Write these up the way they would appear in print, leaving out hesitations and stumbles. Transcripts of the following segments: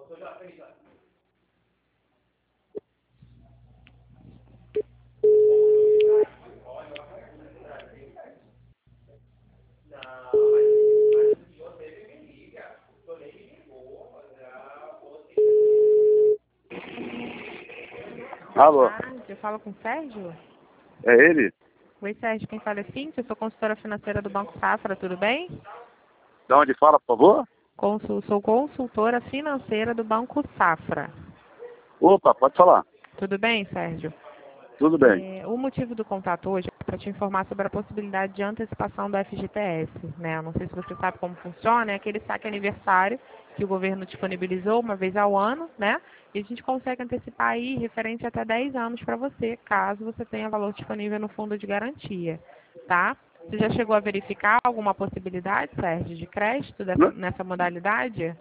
Alô, Eu falo com o Sérgio? é ele? Oi, Sérgio, quem fala é Cíntia, eu sou consultora financeira do Banco Safra, tudo bem? De onde fala, por favor? Sou consultora financeira do Banco Safra. Opa, pode falar. Tudo bem, Sérgio? Tudo bem. O motivo do contato hoje é para te informar sobre a possibilidade de antecipação do FGTS, né? Eu não sei se você sabe como funciona, é aquele saque aniversário que o governo disponibilizou uma vez ao ano, né? E a gente consegue antecipar aí referente até 10 anos para você, caso você tenha valor disponível no fundo de garantia, tá? Você já chegou a verificar alguma possibilidade, Sérgio, de crédito Não, nessa modalidade?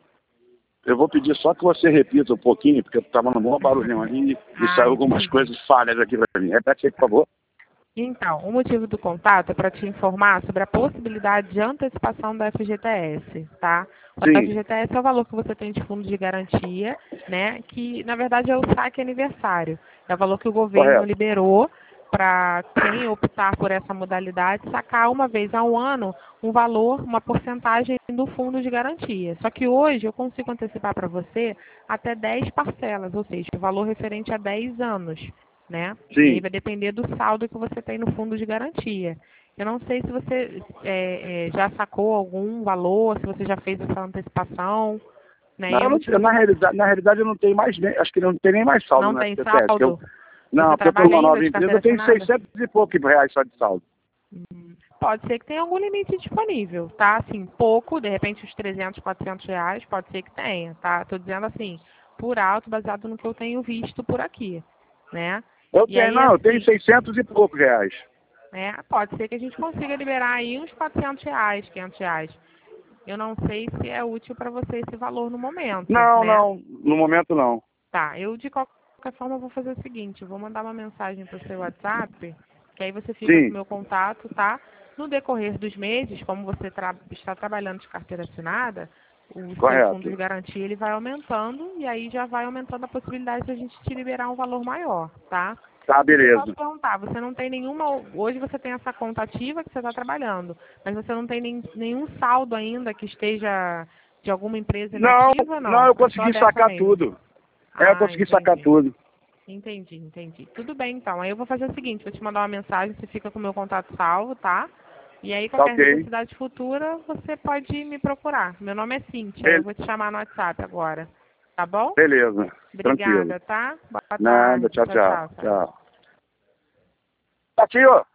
eu vou pedir só que você repita um pouquinho, porque eu estava no maior barulhão ali e saiu algumas Entendi. coisas falhas aqui para mim. Repete aí, por favor. Então, o motivo do contato é para te informar sobre a possibilidade de antecipação do FGTS, tá? O Sim, FGTS é o valor que você tem de fundo de garantia, né? Que, na verdade, é o saque aniversário. É o valor que o governo correto. liberou para quem optar por essa modalidade sacar uma vez ao ano um valor, uma porcentagem do fundo de garantia. Só que hoje eu consigo antecipar para você até 10 parcelas, ou seja, o valor referente a 10 anos, né? E aí Sim. vai depender do saldo que você tem no fundo de garantia. Eu não sei se você já sacou algum valor, se você já fez essa antecipação, né? Não, E o motivo do... na realidade eu não tenho mais nem, acho que não tem nem mais saldo Não no tem FGTS. saldo? Não, Você porque eu estou trabalha numa ainda nova de empresa, eu carteira tenho assinada? 600 e poucos reais só de saldo. Pode ser que tenha algum limite disponível, tá? Assim, pouco, de repente uns 300, 400 reais, pode ser que tenha, tá? Tô dizendo assim, por alto, baseado no que eu tenho visto por aqui, né? E aí, Eu tenho assim, 600 e poucos reais. pode ser que a gente consiga liberar aí uns 400 reais, 500 reais. Eu não sei se é útil para você esse valor no momento, Não, né? não, no momento não. Tá, eu de qualquer forma vou fazer o seguinte, eu vou mandar uma mensagem para o seu WhatsApp, que aí você fica com o Sim, meu contato, tá? No decorrer dos meses, como você está trabalhando de carteira assinada, o seu fundo de correto. garantia ele vai aumentando e aí já vai aumentando a possibilidade de a gente te liberar um valor maior, tá? Tá, Deixa eu só te beleza. perguntar, você não tem nenhuma. Hoje você tem essa conta ativa que você está trabalhando, mas você não tem nenhum saldo ainda que esteja de alguma empresa Não, inativa, não, não? eu É só consegui dessa sacar mesmo. tudo. Eu Ah, consegui sacar entendi. tudo. Entendi. Tudo bem, então. Aí eu vou fazer o seguinte, vou te mandar uma mensagem, você fica com o meu contato salvo, tá? E aí, Tá qualquer ok. necessidade futura, você pode me procurar. Meu nome é Cíntia, eu Be- vou te chamar no WhatsApp agora. Tá bom? Beleza, tranquilo. Obrigada, tá? Boa Nada, tarde. tchau, Tchau, tchau. tchau, Sérgio. Tchau. Tá aqui, ó.